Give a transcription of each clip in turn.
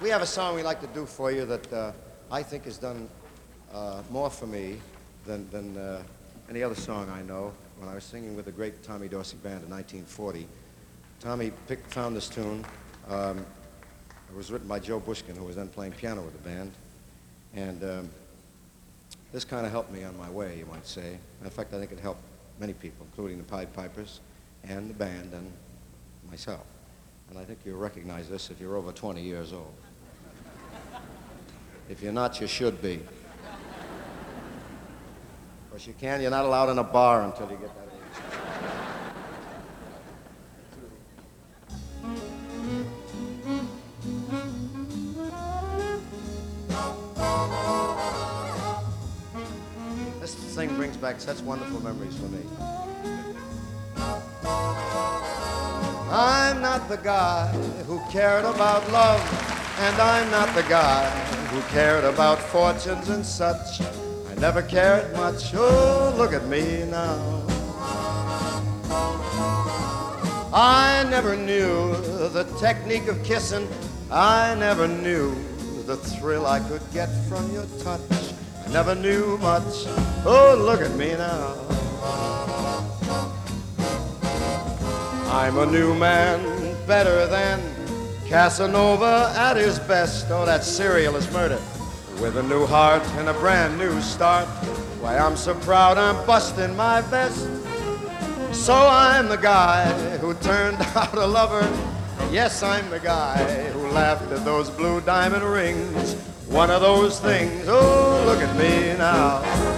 We have a song we like to do for you that I think has done more for me than any other song I know. When I was singing with the great Tommy Dorsey Band in 1940, Tommy found this tune. It was written by Joe Bushkin, who was then playing piano with the band. And this kind of helped me on my way, you might say. In fact, I think it helped many people, including the Pied Pipers and the band and myself. And I think you'll recognize this if you're over 20 years old. If you're not, you should be. Of course, you're not allowed in a bar until you get that age. This thing brings back such wonderful memories for me. I'm not the guy who cared about love, and I'm not the guy who cared about fortunes and such. I never cared much, oh, look at me now. I never knew the technique of kissing. I never knew the thrill I could get from your touch. I never knew much, oh, look at me now. I'm a new man, better than Casanova at his best. Oh, that serial is murder. With a new heart and a brand new start. Why, I'm so proud I'm busting my vest. So I'm the guy who turned out a lover. Yes, I'm the guy who laughed at those blue diamond rings. One of those things, oh, look at me now.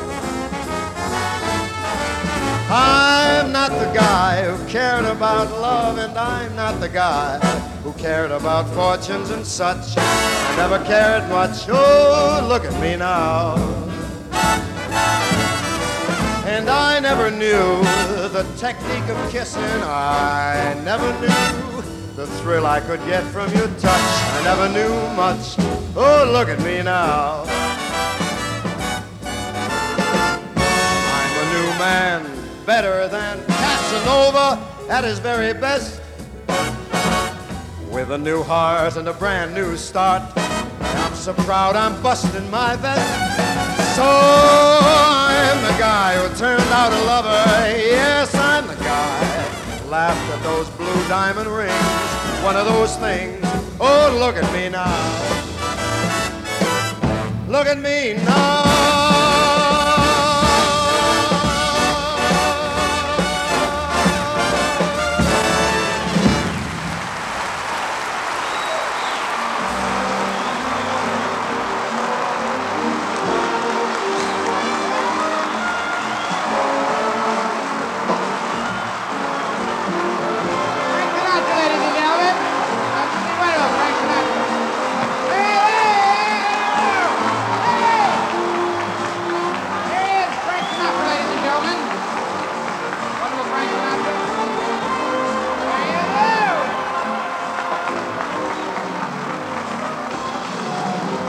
I'm not the guy who cared about love, and I'm not the guy who cared about fortunes and such. I never cared much, oh, look at me now. And I never knew the technique of kissing. I never knew the thrill I could get from your touch. I never knew much, oh, look at me now. I'm a new man, better than Casanova at his very best. With a new heart and a brand new start. I'm so proud I'm busting my vest. So I'm the guy who turned out a lover. Yes, I'm the guy who laughed at those blue diamond rings. One of those things, oh, look at me now. Look at me now.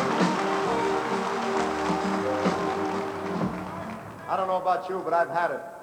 I don't know about you, but I've had it.